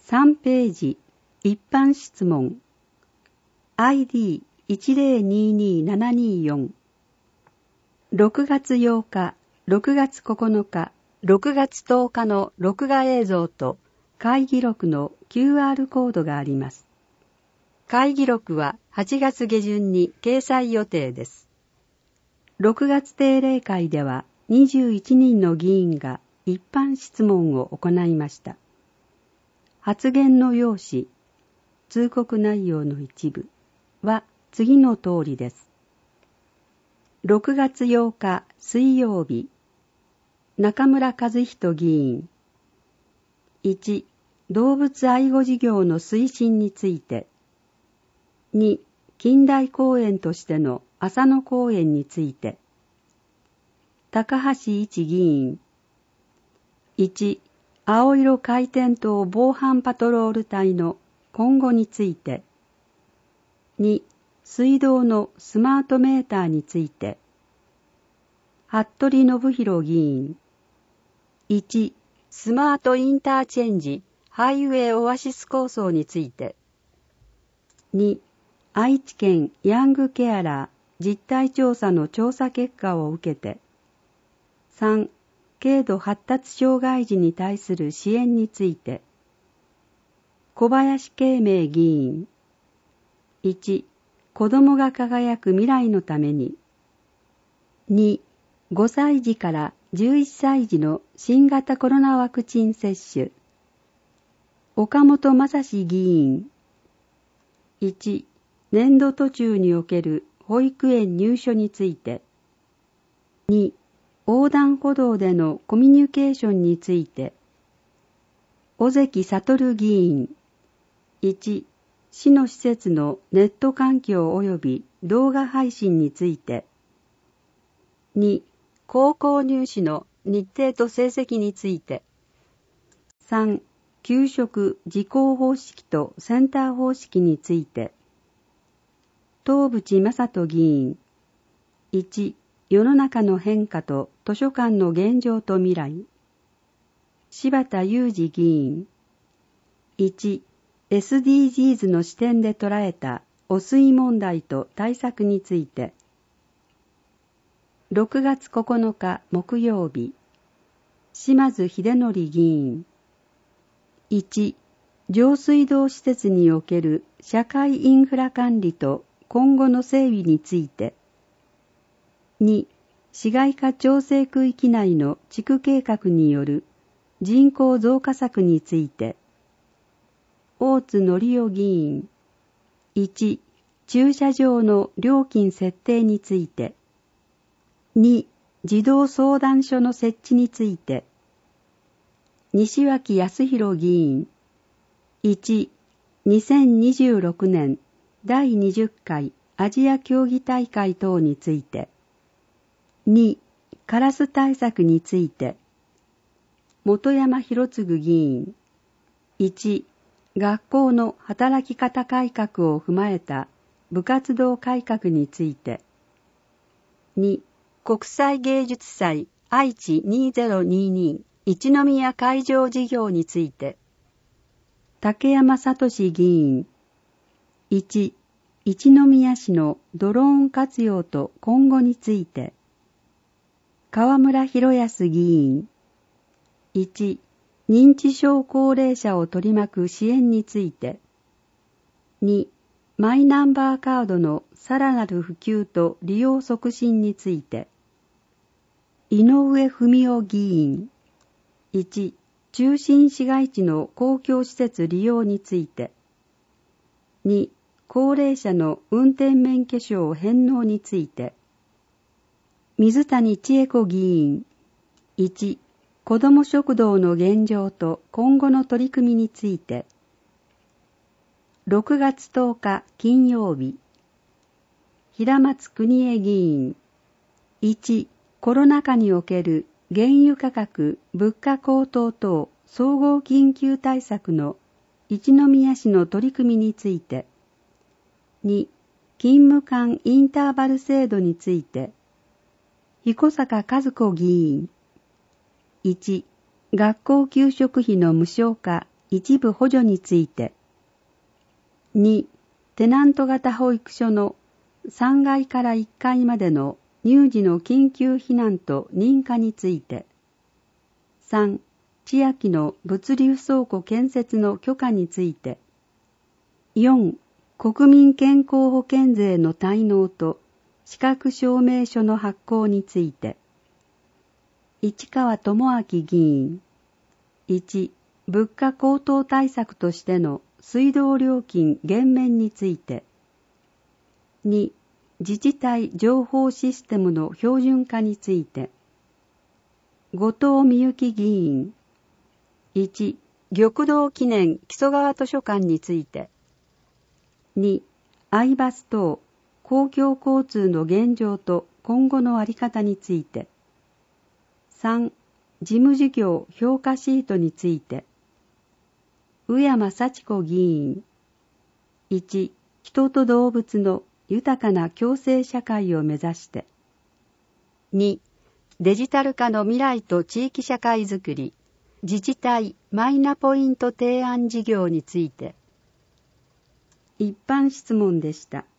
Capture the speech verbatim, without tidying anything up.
さんページ、一般質問。アイディーいちゼロににななによん。ろくがつようか、ろくがつここのか、ろくがつとおかの録画映像と会議録の キューアール コードがあります。会議録ははちがつげじゅんに掲載予定です。ろくがつ定例会ではにじゅういちにんの議員が一般質問を行いました。発言の要旨、通告内容の一部は次の通りです。ろくがつようか水曜日、中村和人議員。いち、動物愛護事業の推進について。に、近代公園としての浅野公園について。高橋一議員。いち、青色回転灯防犯パトロール隊の今後について。に、水道のスマートメーターについて。服部信弘議員。いち、スマートインターチェンジハイウェイオアシス構想について。に、愛知県ヤングケアラー実態調査の調査結果を受けて。さん、軽度発達障害児に対する支援について。小林慶明議員。いち、子どもが輝く未来のために。に、ごさい児からじゅういっさい児の新型コロナワクチン接種。岡本正史議員。いち、年度途中における保育園入所について。に、横断歩道でのコミュニケーションについて。尾関悟議員。いち、市の施設のネット環境及び動画配信について。に、高校入試の日程と成績について。さん、給食時効方式とセンター方式について。東淵正人議員。いち、世の中の変化と図書館の現状と未来。柴田裕二議員。いち、エスディージーズ の視点で捉えた汚水問題と対策について。ろくがつここのか木曜日、島津秀則議員。いち、上水道施設における社会インフラ管理と今後の整備について。に、市街化調整区域内の地区計画による人口増加策について。大津則夫議員。いち、駐車場の料金設定について。に、児童相談所の設置について。西脇康弘議員。いち、にせんにじゅうろくねんだいにじゅっかいアジア競技大会等について。に、カラス対策について。本山博次議員。いち、学校の働き方改革を踏まえた部活動改革について。に、国際芸術祭愛知にせんにじゅうに一宮会場事業について。竹山聡議員。いち、一宮市のドローン活用と今後について。河村博康議員。いち、認知症高齢者を取り巻く支援について。に、マイナンバーカードのさらなる普及と利用促進について。井上文雄議員。いち、中心市街地の公共施設利用について。に、高齢者の運転免許証返納について。水谷千恵子議員。いち、子ども食堂の現状と今後の取り組みについて。ろくがつとおか金曜日、平松邦江議員。いち、コロナ禍における原油価格、物価高騰等総合緊急対策の一宮市の取り組みについて。に、勤務間インターバル制度について。彦坂和子議員。いち、学校給食費の無償化、 一部補助について。に、テナント型保育所のさんがいからいっかいまでの乳児の緊急避難と認可について。さん、千秋の物流倉庫建設の許可について。よん、国民健康保険税の滞納と資格証明書の発行について。市川智明議員。いち、物価高騰対策としての水道料金減免について。に、自治体情報システムの標準化について。後藤美幸議員。いち、玉堂記念木曽川図書館について。に、アイバス等公共交通の現状と今後の在り方について。さん、事務事業評価シートについて。宇山幸子議員。いち、人と動物の豊かな共生社会を目指して。に、デジタル化の未来と地域社会づくり、自治体マイナポイント提案事業について。一般質問でした。